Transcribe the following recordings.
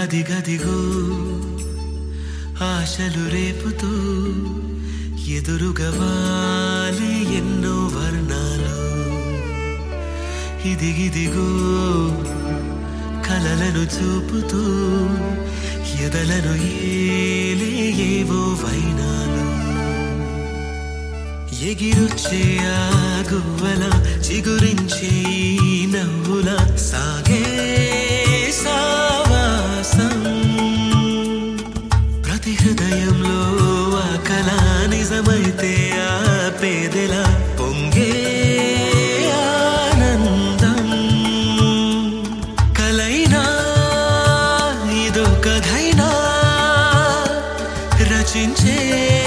అదిగదిగో ఆశలు రేపుతూ ఎదురుగా వాలే ఎన్నో వర్ణాలు. ఇదిగిదిగో కలలను చూపుతూ ఎదలను ఏలే ఏవో వైనాలు. ఎగిరొచ్చే ఆ గువ్వల చిగురించే ఈ నవ్వుల సాగే సావాసం. ప్రతి హృదయంలో ఆ కళ నిజమైతే ఆ పేదెల పొంగే ఆనందం. కలైనా ఇదో కథైనా రచించే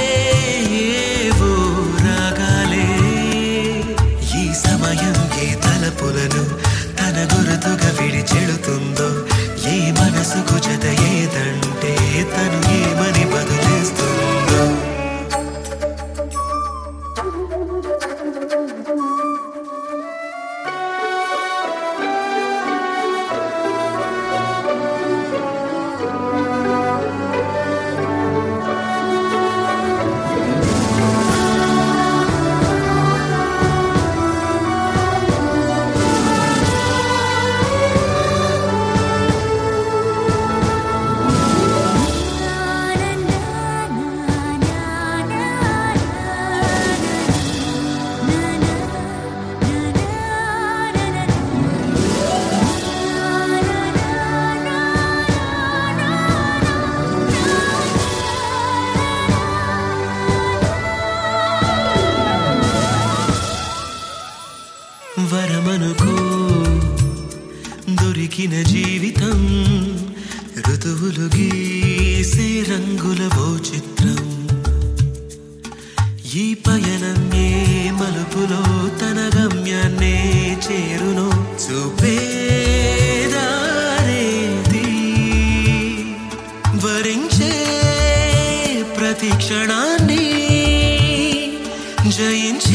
తలపులను తన గురుతుగా విడిచెడుతుందో, ఏ మనసుకు జత ఏదంటే తను ఏమని బదులేస్తుందో. వరమనుకో దొరికిన జీవితం, ఋతువులు గీసే రంగుల ఓ చిత్రం. ఈ పయనం ఏ మలుపులో తన గమ్యాన్నే చేరునో చూపేదారేది. వరించే ప్రతి క్షణాన్ని జయించే